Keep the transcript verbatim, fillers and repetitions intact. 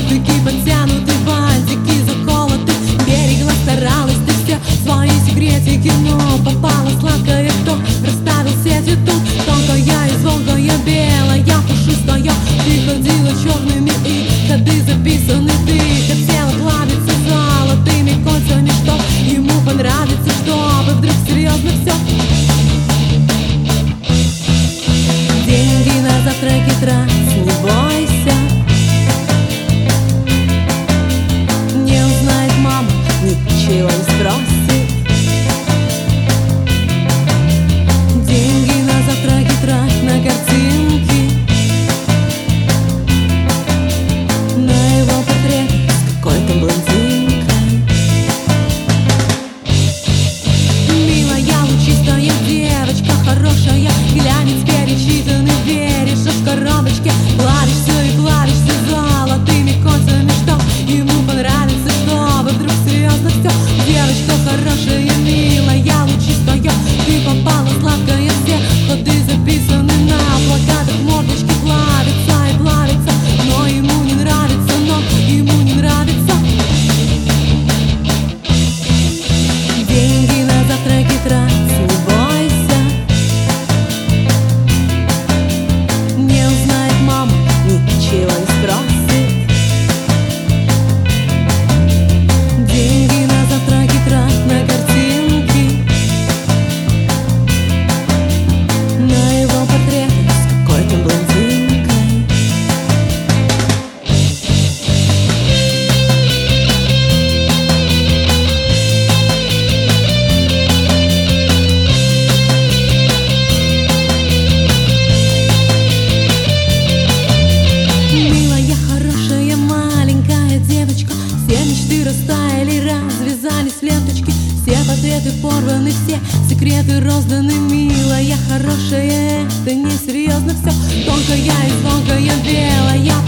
Бантики подтянуты, бантики заколоты. Берегла, старалась ты все свои секретики, но попала сладкая, кто расставил сети тут. Тонкая, звонкая, белая, пушистая. Ты ходила черными и ходы записаны. Ты хотела плавиться золотыми кольцами, что ему понравится, чтобы вдруг серьезно все. Деньги на завтраки трать, не бойся. Не узнает мама, ничего не спросит. Деньги на завтраки трать, на картинки, на его портрет с какой-то блондинкой. Милая, лучистая девочка, хорошая, глянец перечитанный, веришь, что в коробочке плавишься и плавишься золотыми кольцами, что ему понравится, чтобы вдруг серьезно все. Девочка хорошая, милая, лучистая, ты попала сладкая, все ходы записаны на плакатах, мордочки плавится и плавится, но ему не нравится, но ему не нравится. Деньги на завтраки трать, не бойся. Не узнает мама, ничего не спросит. Деньги на завтраки трать, на картинки, на его портрет с какой-то блондинкой. Милая, хорошая, маленькая девочка, все мечты растаяли, развязались ленточки, все портреты порваны, все секреты розданы. Милая, хорошая, это несерьезно все. Тонкая и звонкая, белая,